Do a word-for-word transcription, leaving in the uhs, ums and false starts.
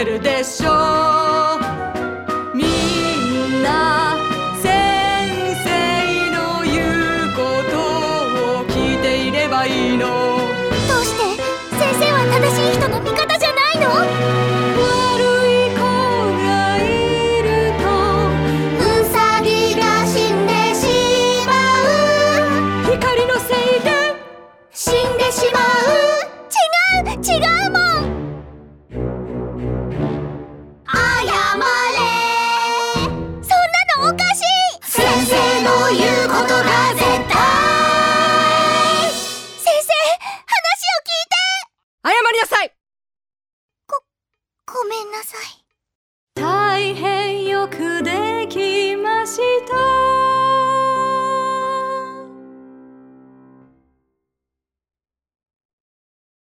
けるでしょう。みんな先生の言うことを聞いていればいいの。 どうして先生は正しい人